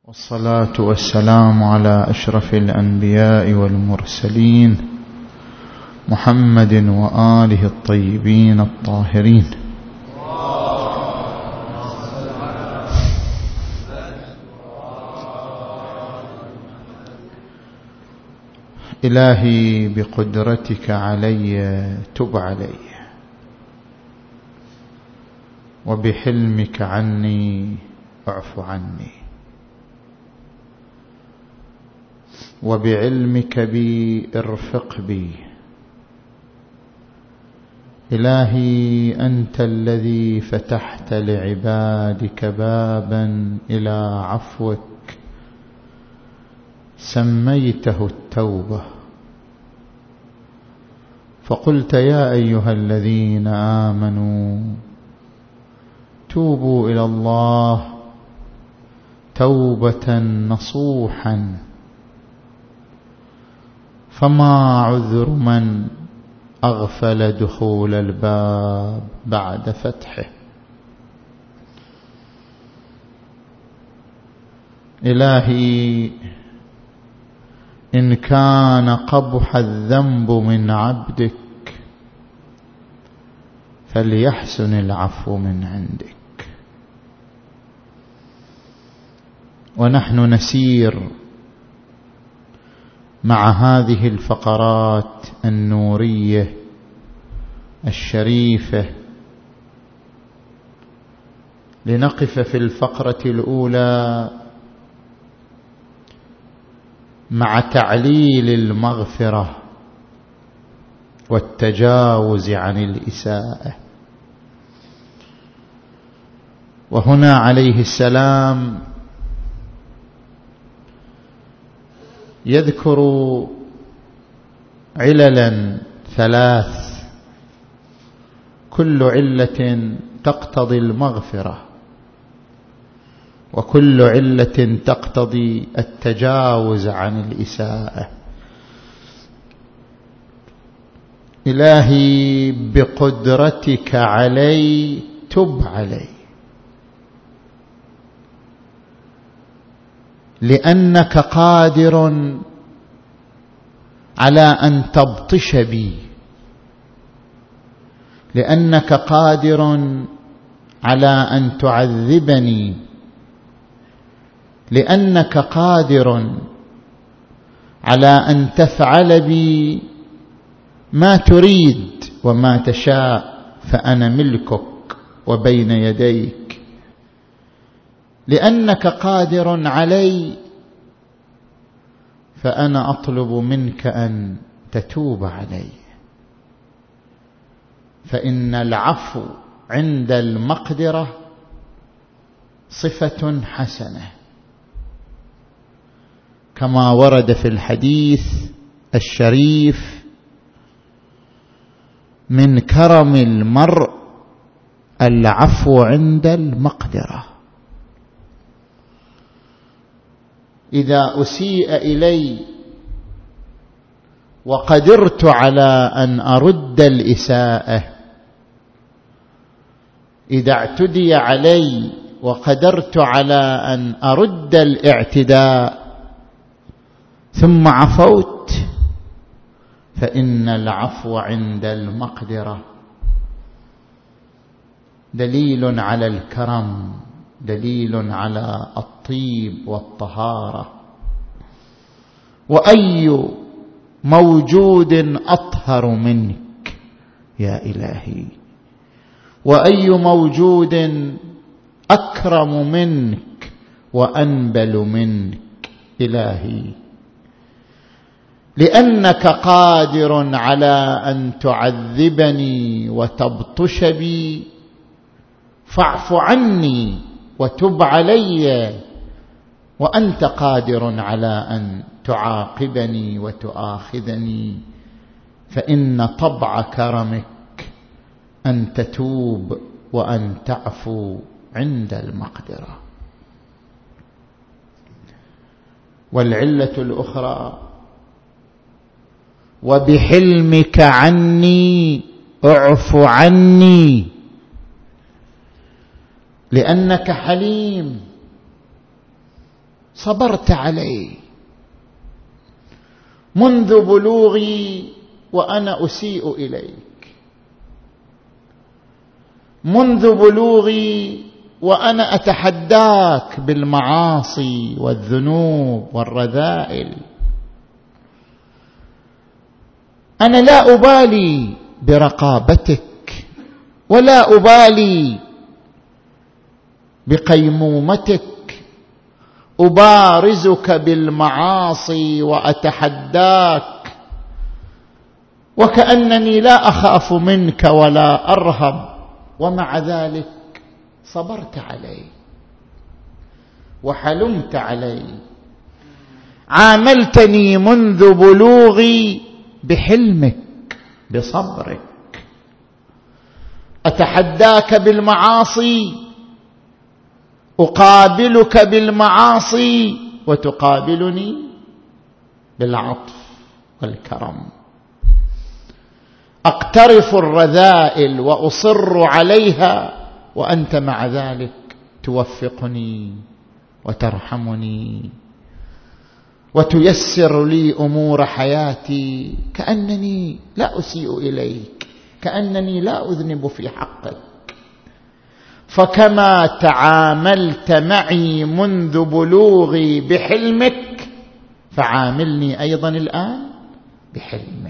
والصلاة والسلام على أشرف الأنبياء والمرسلين محمد وآله الطيبين الطاهرين. إلهي بقدرتك علي تب علي، وبحلمك عني اعف عني، وبعلمك بي ارفق بي. إلهي أنت الذي فتحت لعبادك بابا إلى عفوك سميته التوبة، فقلت يا أيها الذين آمنوا توبوا إلى الله توبة نصوحا، فما عذر من أغفل دخول الباب بعد فتحه. إلهي إن كان قبح الذنب من عبدك فليحسن العفو من عندك. ونحن نسير مع هذه الفقرات النورية الشريفة لنقف في الفقرة الأولى مع تعليل المغفرة والتجاوز عن الإساءة. وهنا عليه السلام يذكر عللا ثلاث، كل علة تقتضي المغفرة، وكل علة تقتضي التجاوز عن الإساءة. إلهي بقدرتك علي تب علي، لأنك قادر على أن تبطش بي، لأنك قادر على أن تعذبني، لأنك قادر على أن تفعل بي ما تريد وما تشاء، فأنا ملكك وبين يديك. لأنك قادر علي فأنا أطلب منك أن تتوب علي، فإن العفو عند المقدرة صفة حسنة، كما ورد في الحديث الشريف: من كرم المرء العفو عند المقدرة. إذا أسيء إلي وقدرت على أن أرد الإساءة، إذا اعتدي علي وقدرت على أن أرد الاعتداء ثم عفوت، فإن العفو عند المقدرة دليل على الكرم، دليل على الطيب والطهارة. وأي موجود أطهر منك يا إلهي، وأي موجود أكرم منك وأنبل منك إلهي. لأنك قادر على أن تعذبني وتبطش بي، فاعف عني وتب علي. وأنت قادر على أن تعاقبني وتؤاخذني، فإن طبع كرمك أن تتوب وأن تعفو عند المقدرة. والعلة الأخرى: وبحلمك عني اعف عني، لأنك حليم صبرت عليه منذ بلوغي وأنا أسيء إليك، منذ بلوغي وأنا أتحداك بالمعاصي والذنوب والرذائل. أنا لا أبالي برقابتك ولا أبالي بقيمومتك، أبارزك بالمعاصي وأتحداك وكأنني لا أخاف منك ولا أرهب، ومع ذلك صبرت علي وحلمت علي، عاملتني منذ بلوغي بحلمك بصبرك، أتحداك بالمعاصي، أقابلك بالمعاصي وتقابلني بالعطف والكرم، أقترف الرذائل وأصر عليها وأنت مع ذلك توفقني وترحمني وتيسر لي أمور حياتي، كأنني لا أسيء إليك، كأنني لا أذنب في حقك. فكما تعاملت معي منذ بلوغي بحلمك فعاملني أيضا الآن بحلمك.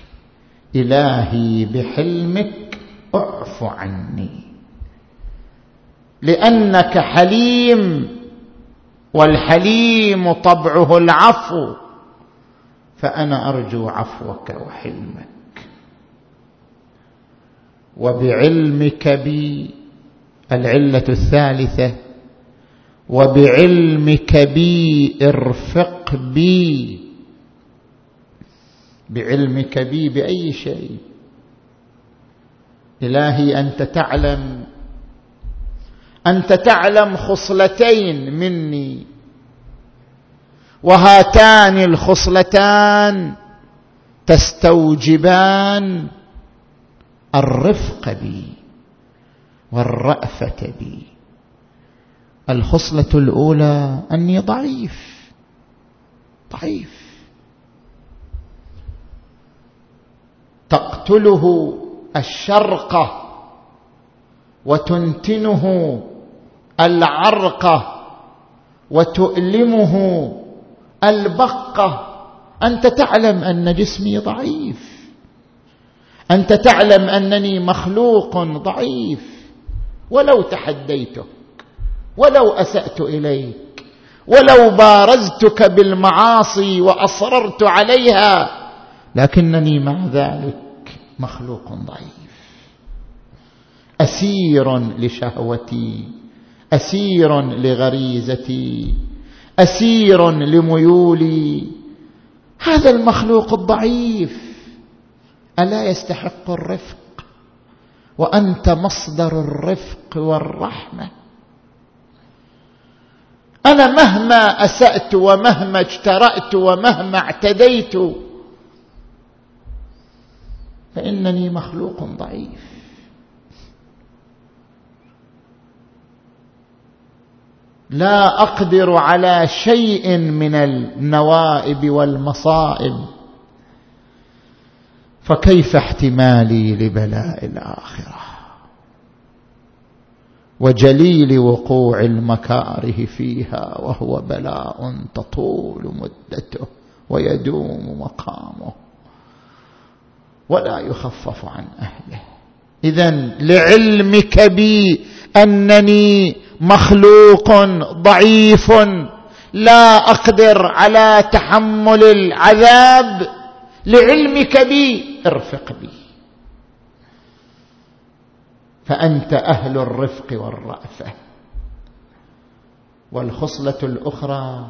إلهي بحلمك اعف عني، لأنك حليم والحليم طبعه العفو، فأنا أرجو عفوك وحلمك. وبعلمك بي، العلة الثالثة، وبعلمك بي ارفق بي. بعلمك بي بأي شيء؟ إلهي أنت تعلم خصلتين مني، وهاتان الخصلتان تستوجبان الرفق بي والرأفة بي. الخصلة الأولى أني ضعيف، تقتله الشرقة وتنتنه العرقة وتؤلمه البقة. أنت تعلم أن جسمي ضعيف، أنت تعلم أنني مخلوق ضعيف، ولو تحديتك، ولو أسأت إليك، ولو بارزتك بالمعاصي وأصررت عليها، لكنني مع ذلك مخلوق ضعيف، أسير لشهوتي، أسير لغريزتي، أسير لميولي. هذا المخلوق الضعيف ألا يستحق الرفق؟ وأنت مصدر الرفق والرحمة. أنا مهما أسأت ومهما اجترأت ومهما اعتديت فإنني مخلوق ضعيف. لا أقدر على شيء من النوائب والمصائب، فكيف احتمالي لبلاء الآخرة وجليل وقوع المكاره فيها، وهو بلاء تطول مدته ويدوم مقامه ولا يخفف عن أهله. إذن لعلمك بي أنني مخلوق ضعيف لا أقدر على تحمل العذاب، لعلمك بي ارفق بي، فأنت أهل الرفق والرأفة. والخصلة الأخرى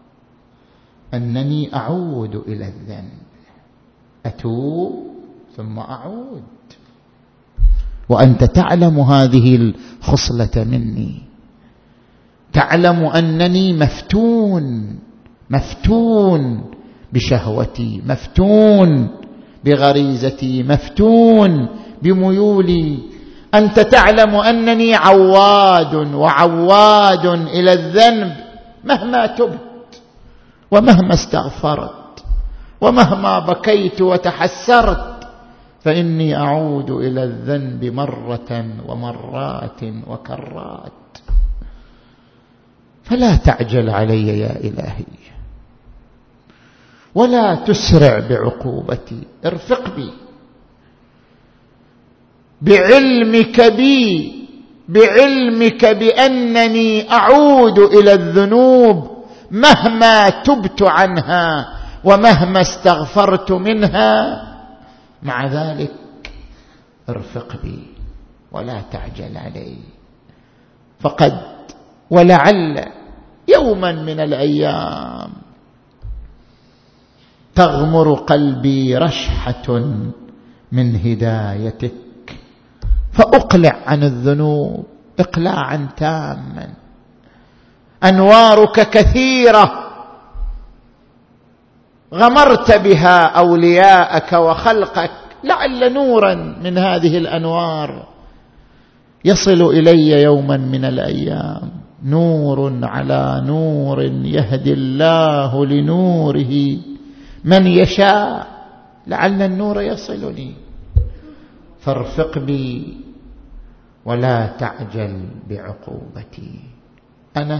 أنني أعود إلى الذنب، أتوب ثم أعود، وأنت تعلم هذه الخصلة مني، تعلم أنني مفتون بشهوتي، مفتون بغريزتي، مفتون بميولي. أنت تعلم أنني عواد إلى الذنب، مهما تبت ومهما استغفرت ومهما بكيت وتحسرت فإني أعود إلى الذنب مرة ومرات وكرات. فلا تعجل علي يا إلهي ولا تسرع بعقوبتي، ارفق بي بعلمك بأنني أعود إلى الذنوب مهما تبت عنها ومهما استغفرت منها. مع ذلك ارفق بي ولا تعجل علي، فقد ولعل يوما من الأيام تغمر قلبي رشحة من هدايتك فأقلع عن الذنوب إقلاعا تاما. أنوارك كثيرة غمرت بها أولياءك وخلقك، لعل نورا من هذه الأنوار يصل إلي يوما من الأيام، نور على نور يهدي الله لنوره من يشاء، لعل النور يصلني. فارفق بي ولا تعجل بعقوبتي. أنا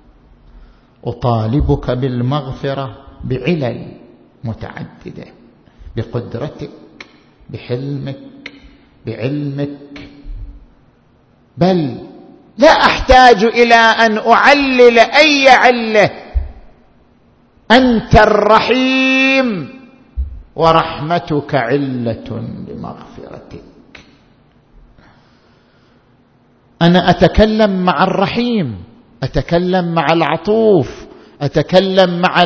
أطالبك بالمغفرة بعلل متعددة، بقدرتك، بحلمك، بعلمك، بل لا أحتاج إلى أن أعلل أي علة. أنت الرحيم ورحمتك علة لمغفرتك. أنا أتكلم مع الرحيم، أتكلم مع العطوف، أتكلم مع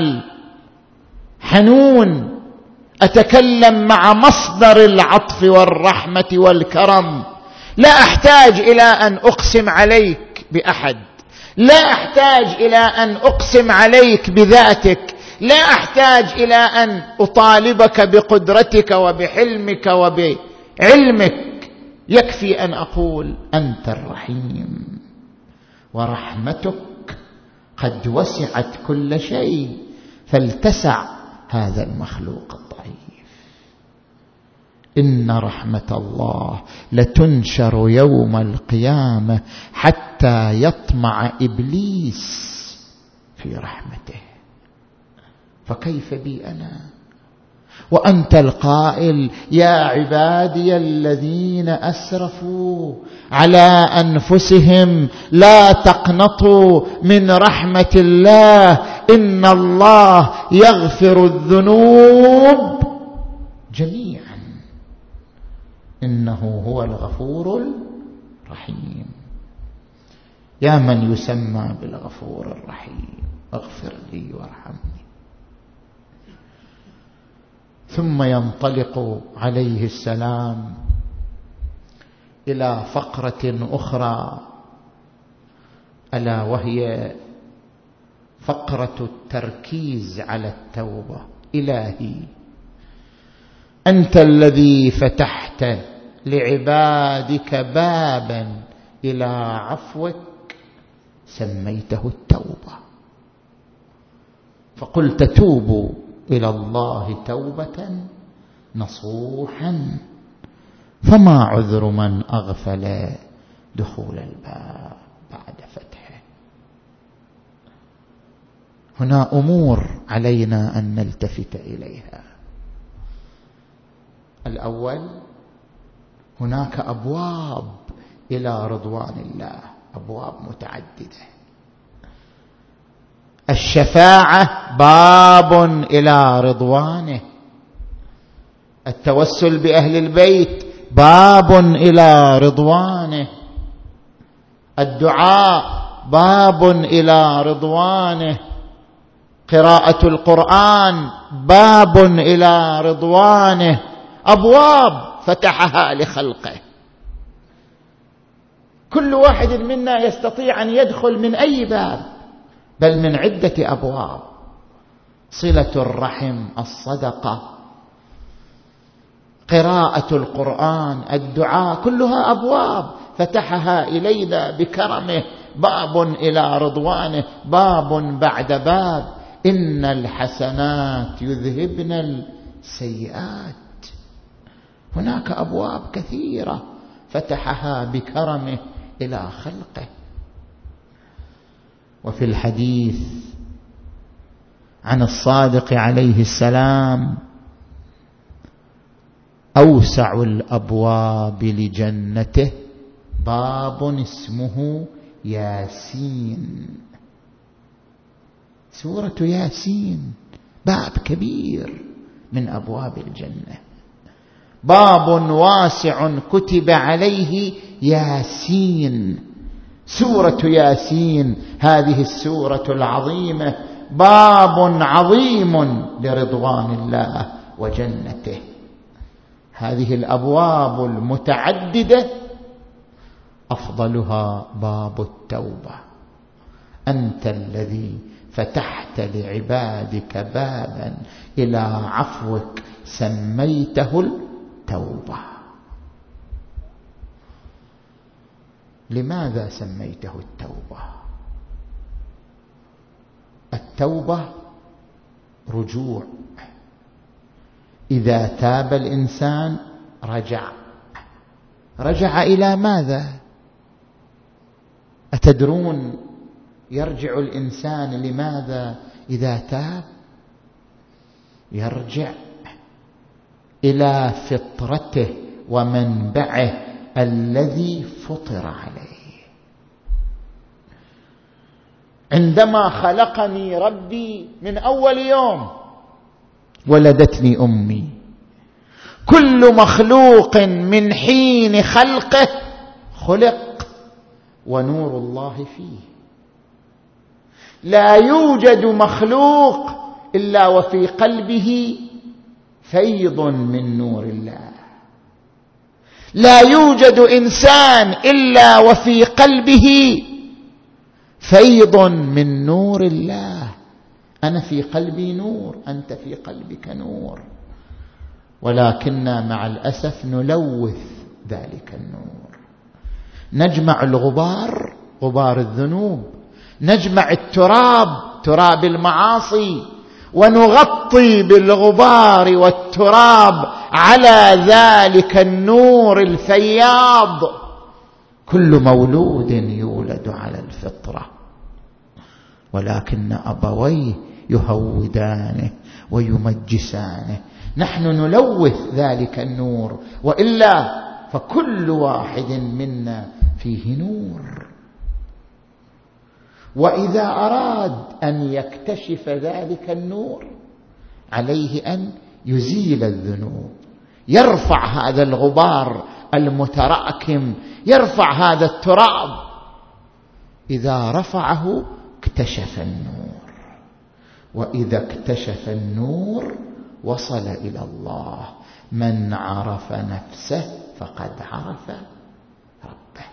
الحنون، أتكلم مع مصدر العطف والرحمة والكرم. لا أحتاج إلى أن أقسم عليك بأحد، لا أحتاج إلى أن أقسم عليك بذاتك، لا أحتاج إلى أن أطالبك بقدرتك وبحلمك وبعلمك. يكفي أن أقول أنت الرحيم ورحمتك قد وسعت كل شيء فلتسع هذا المخلوق الضعيف. إن رحمة الله لتنشر يوم القيامة حتى يطمع إبليس في رحمته، فكيف بي أنا وأنت القائل يا عبادي الذين أسرفوا على أنفسهم لا تقنطوا من رحمة الله إن الله يغفر الذنوب جميعا إنه هو الغفور الرحيم. يا من يسمى بالغفور الرحيم اغفر لي وارحمني. ثم ينطلق عليه السلام إلى فقرة أخرى، ألا وهي فقرة التركيز على التوبة. إلهي أنت الذي فتحت لعبادك بابا إلى عفوك سميته التوبة، فقلت توبوا إلى الله توبة نصوحا، فما عذر من أغفل دخول الباب بعد فتحه. هنا أمور علينا أن نلتفت إليها. الأول، هناك أبواب إلى رضوان الله، أبواب متعددة. الشفاعة باب إلى رضوانه، التوسل بأهل البيت باب إلى رضوانه، الدعاء باب إلى رضوانه، قراءة القرآن باب إلى رضوانه. أبواب فتحها لخلقه، كل واحد منا يستطيع أن يدخل من أي باب، بل من عدة أبواب. صلة الرحم، الصدقة، قراءة القرآن، الدعاء، كلها أبواب فتحها إلينا بكرمه باب إلى رضوانه، باب بعد باب. إن الحسنات يذهبن السيئات. هناك أبواب كثيرة فتحها بكرمه إلى خلقه. وفي الحديث عن الصادق عليه السلام: أوسع الأبواب لجنته باب اسمه ياسين. سورة ياسين باب كبير من أبواب الجنة، باب واسع كتب عليه ياسين. سورة ياسين هذه السورة العظيمة باب عظيم لرضوان الله وجنته. هذه الأبواب المتعددة أفضلها باب التوبة. أنت الذي فتحت لعبادك بابا إلى عفوك سميته التوبة. لماذا سميته التوبة؟ التوبة رجوع. إذا تاب الإنسان رجع إلى ماذا؟ أتدرون يرجع الإنسان لماذا إذا تاب؟ يرجع إلى فطرته ومنبعه الذي فطر عليه. عندما خلقني ربي من أول يوم ولدتني أمي، كل مخلوق من حين خلقه خلق ونور الله فيه. لا يوجد مخلوق إلا وفي قلبه فيض من نور الله. لا يوجد إنسان إلا وفي قلبه فيض من نور الله. أنا في قلبي نور، أنت في قلبك نور، ولكننا مع الأسف نلوث ذلك النور. نجمع الغبار، غبار الذنوب، نجمع التراب، تراب المعاصي، ونغطي بالغبار والتراب على ذلك النور الفياض. كل مولود يولد على الفطرة، ولكن أبويه يهودانه ويمجسانه. نحن نلوث ذلك النور، وإلا فكل واحد منا فيه نور. وإذا أراد أن يكتشف ذلك النور عليه أن يزيل الذنوب، يرفع هذا الغبار المتراكم، يرفع هذا التراب. إذا رفعه اكتشف النور، وإذا اكتشف النور وصل إلى الله. من عرف نفسه فقد عرف ربه.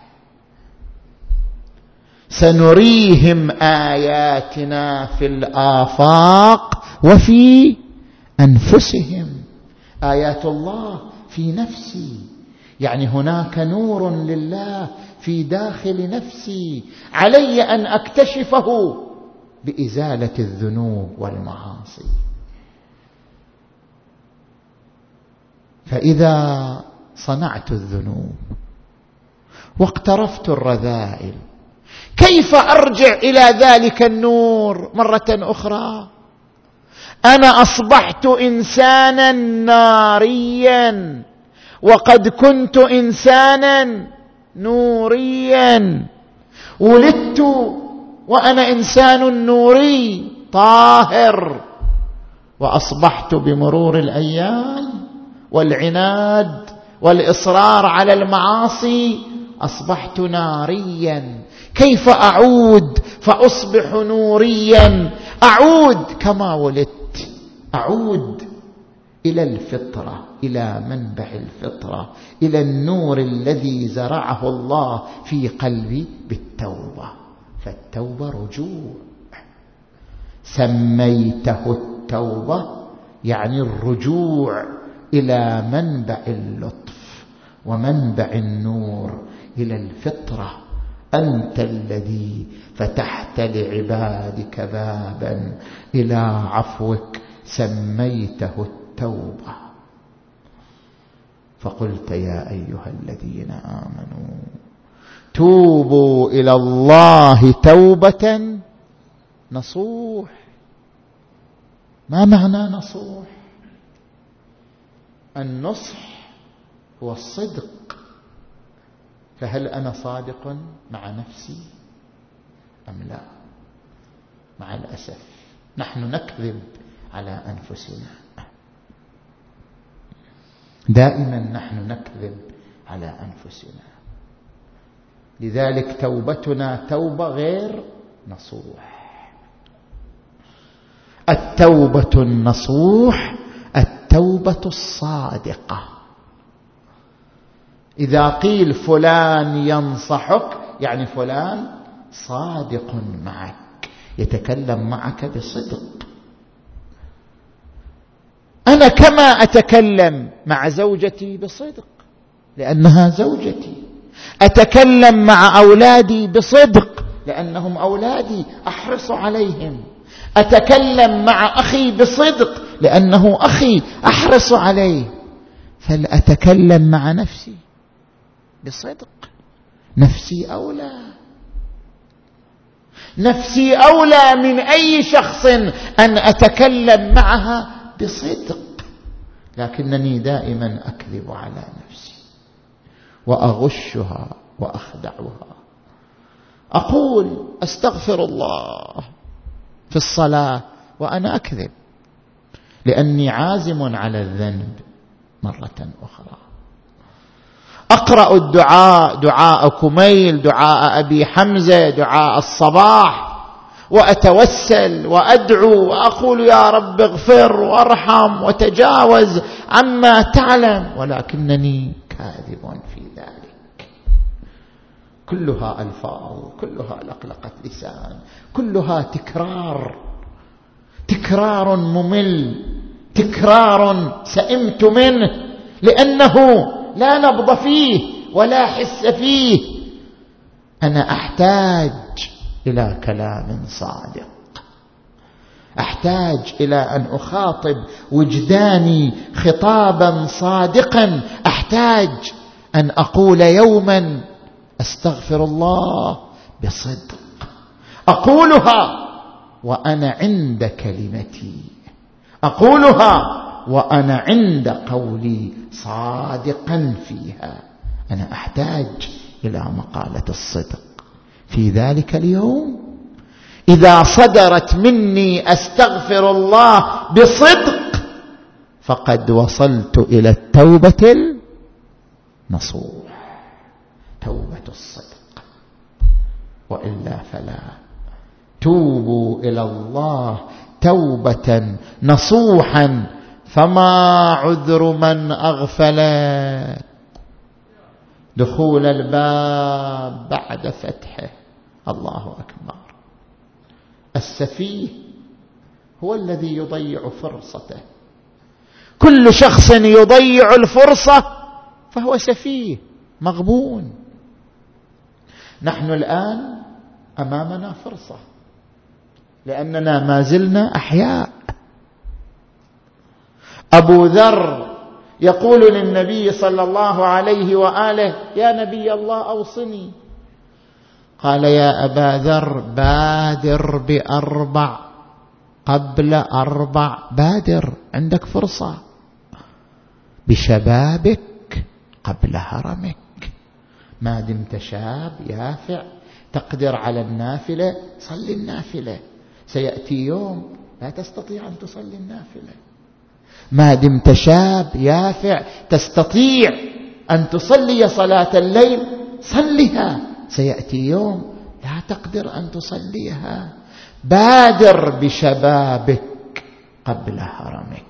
سنريهم آياتنا في الآفاق وفي أنفسهم. آيات الله في نفسي، يعني هناك نور لله في داخل نفسي، علي أن أكتشفه بإزالة الذنوب والمعاصي. فإذا صنعت الذنوب واقترفت الرذائل، كيف أرجع إلى ذلك النور مرة أخرى؟ أنا أصبحت إنسانا ناريا، وقد كنت إنسانا نوريا. ولدت وأنا إنسان نوري طاهر، وأصبحت بمرور الأيام والعناد والإصرار على المعاصي أصبحت ناريا. كيف أعود فأصبح نوريا؟ أعود كما ولدت، أعود إلى الفطرة، إلى منبع الفطرة، إلى النور الذي زرعه الله في قلبي بالتوبة. فالتوبة رجوع. سميته التوبة يعني الرجوع إلى منبع اللطف ومنبع النور، إلى الفطرة أنت الذي فتحت لعبادك بابا إلى عفوك سميته التوبة، فقلت يا أيها الذين آمنوا توبوا إلى الله توبة نصوح. ما معنى نصوح؟ النصح هو الصدق، فهل أنا صادق مع نفسي أم لا؟ مع الأسف نحن نكذب على أنفسنا، دائما نحن نكذب على أنفسنا، لذلك توبتنا توبة غير نصوح. التوبة النصوح التوبة الصادقة. إذا قيل فلان ينصحك يعني فلان صادق معك، يتكلم معك بصدق. أنا كما أتكلم مع زوجتي بصدق لأنها زوجتي، أتكلم مع أولادي بصدق لأنهم أولادي أحرص عليهم، أتكلم مع أخي بصدق لأنه أخي أحرص عليه، فلأتكلم مع نفسي بصدق. نفسي أولى، نفسي أولى من أي شخص أن أتكلم معها بصدق، لكنني دائما أكذب على نفسي وأغشها وأخدعها. أقول أستغفر الله في الصلاة وأنا أكذب لأني عازم على الذنب مرة أخرى. أقرأ الدعاء، دعاء كميل، دعاء أبي حمزة، دعاء الصباح، وأتوسل وأدعو وأقول يا رب اغفر وارحم وتجاوز عما تعلم، ولكنني كاذب في ذلك. كلها ألفاظ، كلها لقلقة لسان، كلها تكرار ممل، تكرار سئمت منه لأنه لا نبض فيه ولا حس فيه. أنا أحتاج إلى كلام صادق، أحتاج إلى أن أخاطب وجداني خطابا صادقا، أحتاج أن أقول يوما أستغفر الله بصدق، أقولها وأنا عند كلمتي، أقولها وأنا عند قولي صادقا فيها. أنا أحتاج إلى مقالة الصدق في ذلك اليوم. إذا صدرت مني أستغفر الله بصدق فقد وصلت إلى التوبة النصوح، توبة الصدق، وإلا فلا. توبوا إلى الله توبة نصوحا فما عذر من أغفل دخول الباب بعد فتحه. الله أكبر. السفيه هو الذي يضيع فرصته. كل شخص يضيع الفرصة فهو سفيه مغبون. نحن الآن أمامنا فرصة لأننا ما زلنا أحياء. أبو ذر يقول للنبي صلى الله عليه وآله يا نبي الله أوصني. قال يا أبا ذر بادر ب4 قبل 4. بادر، عندك فرصة. بشبابك قبل هرمك، ما دمت شاب يافع تقدر على النافلة صلي النافلة. سيأتي يوم لا تستطيع أن تصلي النافلة. ما دمت شاب يافع تستطيع أن تصلي صلاة الليل صليها. سيأتي يوم لا تقدر أن تصليها. بادر بشبابك قبل هرمك،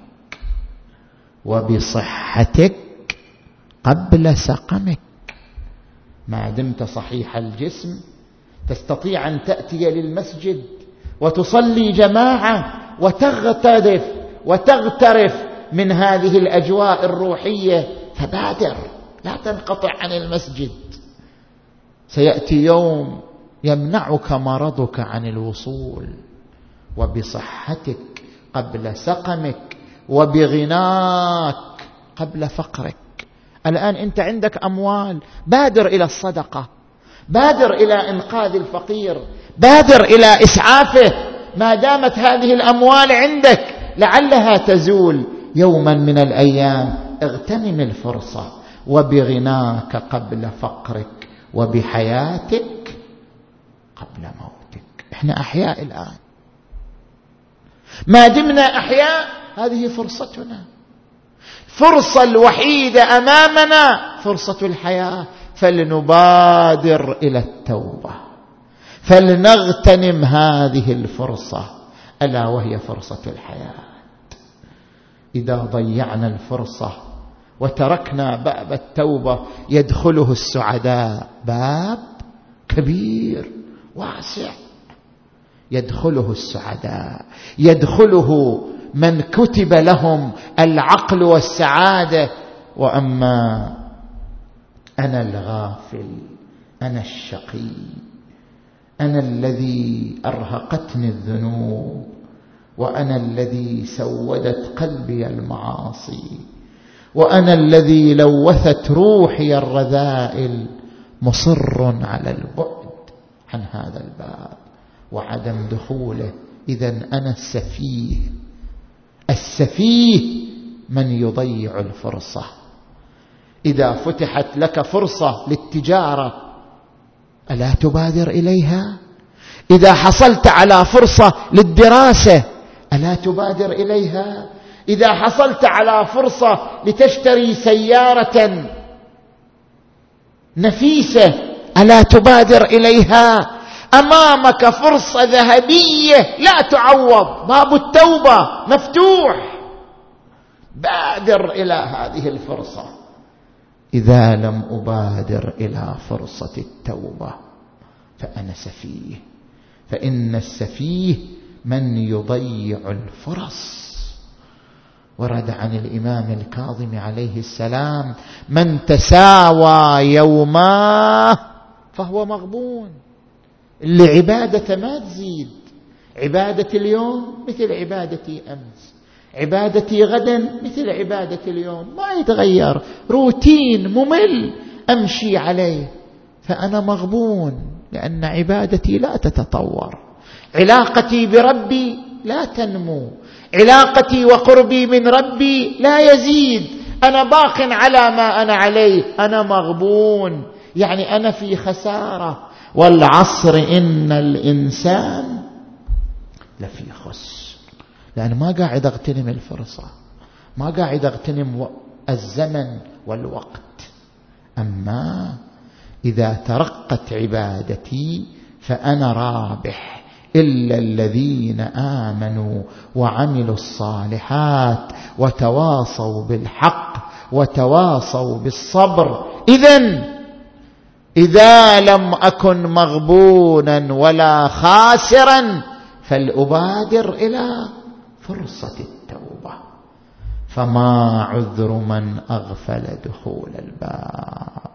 وبصحتك قبل سقمك. ما دمت صحيح الجسم تستطيع أن تأتي للمسجد وتصلي جماعة وتغترف من هذه الأجواء الروحية، فبادر، لا تنقطع عن المسجد. سيأتي يوم يمنعك مرضك عن الوصول، وبصحتك قبل سقمك، وبغناك قبل فقرك. الآن أنت عندك أموال، بادر إلى الصدقة، بادر إلى إنقاذ الفقير، بادر إلى إسعافه. ما دامت هذه الأموال عندك لعلها تزول يوما من الأيام. اغتنم الفرصة، وبغناك قبل فقرك، وبحياتك قبل موتك. احنا أحياء الآن، ما دمنا أحياء هذه فرصتنا، فرصة الوحيدة أمامنا فرصة الحياة. فلنبادر إلى التوبة، فلنغتنم هذه الفرصة، ألا وهي فرصة الحياة. إذا ضيعنا الفرصة وتركنا باب التوبة يدخله السعداء، باب كبير واسع يدخله السعداء، يدخله من كتب لهم العقل والسعادة. وأما أنا الغافل، أنا الشقي، أنا الذي أرهقتني الذنوب، وأنا الذي سودت قلبي المعاصي، وأنا الذي لوثت روحي الرذائل، مصر على البعد عن هذا الباب وعدم دخوله. إذن أنا السفيه. السفيه من يضيع الفرصة. إذا فتحت لك فرصة للتجارة ألا تبادر إليها؟ إذا حصلت على فرصة للدراسة ألا تبادر إليها؟ إذا حصلت على فرصة لتشتري سيارة نفيسة ألا تبادر إليها؟ أمامك فرصة ذهبية لا تعوض، باب التوبة مفتوح، بادر إلى هذه الفرصة. إذا لم أبادر إلى فرصة التوبة فأنا سفيه. فإن السفيه من يضيع الفرص. ورد عن الإمام الكاظم عليه السلام: من تساوى يوماه فهو مغبون. اللي عبادة ما تزيد، عبادة اليوم مثل عبادتي أمس، عبادتي غدا مثل عبادة اليوم، ما يتغير، روتين ممل أمشي عليه، فأنا مغبون، لأن عبادتي لا تتطور، علاقتي بربي لا تنمو، علاقتي وقربي من ربي لا يزيد، أنا باق على ما أنا عليه، أنا مغبون، يعني أنا في خسارة. والعصر إن الإنسان لفي خسر، لأن ما قاعد أغتنم الفرصة، ما قاعد أغتنم الزمن والوقت. أما إذا ترقت عبادتي فأنا رابح. إلا الذين آمنوا وعملوا الصالحات وتواصوا بالحق وتواصوا بالصبر. إذا لم أكن مغبونا ولا خاسرا فلأبادر إلى فرصة التوبة. فما عذر من أغفل دخول الباب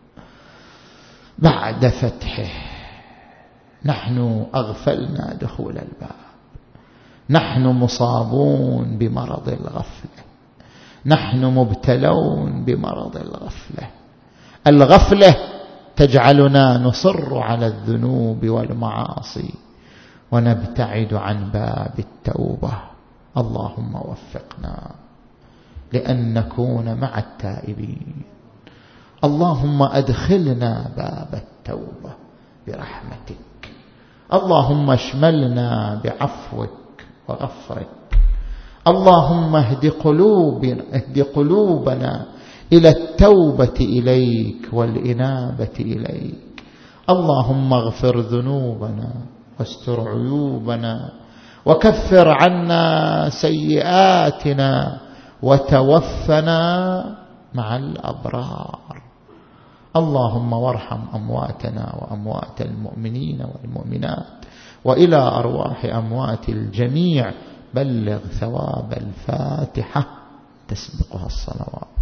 بعد فتحه. نحن أغفلنا دخول الباب، نحن مصابون بمرض الغفلة، نحن مبتلون بمرض الغفلة. الغفلة تجعلنا نصر على الذنوب والمعاصي ونبتعد عن باب التوبة. اللهم وفقنا لأن نكون مع التائبين. اللهم أدخلنا باب التوبة برحمتك. اللهم اشملنا بعفوك وغفرك. اللهم اهد قلوبنا إلى التوبة إليك والإنابة إليك. اللهم اغفر ذنوبنا واستر عيوبنا وكفر عنا سيئاتنا وتوفنا مع الأبرار. اللهم وارحم أمواتنا وأموات المؤمنين والمؤمنات، وإلى أرواح أموات الجميع بلغ ثواب الفاتحة تسبقها الصلوات.